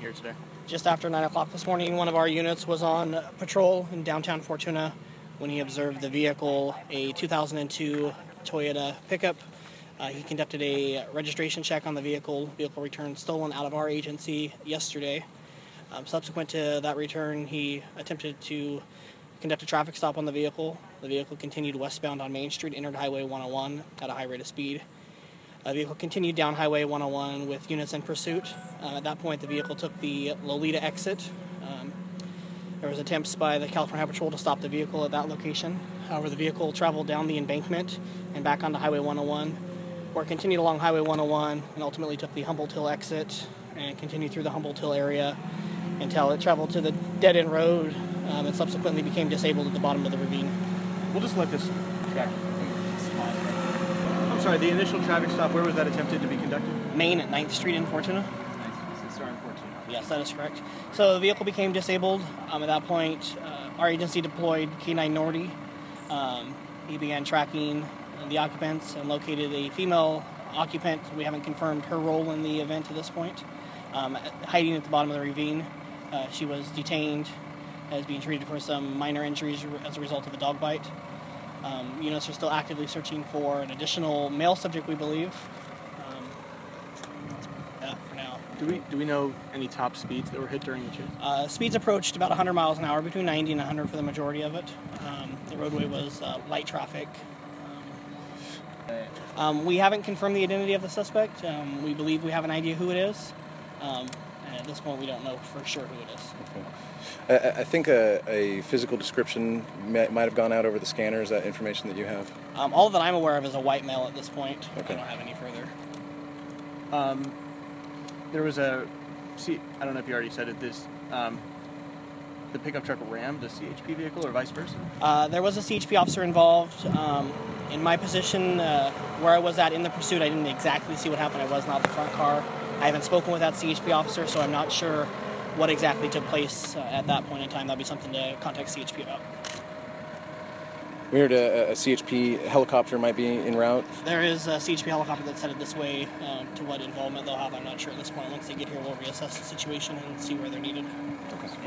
here today? Just after 9 o'clock this morning, one of our units was on patrol in downtown Fortuna when he observed the vehicle, a 2002 Toyota pickup. He conducted a registration check on the vehicle. Vehicle returned stolen out of our agency yesterday. Subsequent to that return, he attempted to conduct a traffic stop on the vehicle. The vehicle continued westbound on Main Street, entered Highway 101 at a high rate of speed. The vehicle continued down Highway 101 with units in pursuit. At that point, the vehicle took the Lolita exit. There was attempts by the California Highway Patrol to stop the vehicle at that location. However, the vehicle traveled down the embankment and back onto Highway 101, where it continued along Highway 101 and ultimately took the Humboldt Hill exit and continued through the Humboldt Hill area until it traveled to the dead-end road and subsequently became disabled at the bottom of the ravine. We'll just let this track. I'm sorry, the initial traffic stop, where was that attempted to be conducted? Main at 9th Street in Fortuna. Starting 14. Yes, that is correct. So the vehicle became disabled. At that point, our agency deployed K-9 Nordy. He began tracking the occupants and located a female occupant. We haven't confirmed her role in the event at this point. Hiding at the bottom of the ravine. She was detained as being treated for some minor injuries as a result of a dog bite. Units are still actively searching for an additional male subject, we believe. For now. Do we know any top speeds that were hit during the chase? Speeds approached about 100 miles an hour, between 90 and 100 for the majority of it. The roadway was light traffic. We haven't confirmed the identity of the suspect. We believe we have an idea who it is. And at this point, we don't know for sure who it is. Okay. I think a physical description might have gone out over the scanners, that information that you have? All that I'm aware of is a white male at this point. Okay. I don't have any further. There was I don't know if you already said it, the pickup truck rammed a CHP vehicle or vice versa? There was a CHP officer involved. In my position, where I was at in the pursuit, I didn't exactly see what happened. I was not the front car. I haven't spoken with that CHP officer, so I'm not sure what exactly took place at that point in time. That'd be something to contact CHP about. We heard a CHP helicopter might be en route. There is a CHP helicopter that's headed this way. To what involvement they'll have, I'm not sure at this point. Once they get here, we'll reassess the situation and see where they're needed. Okay.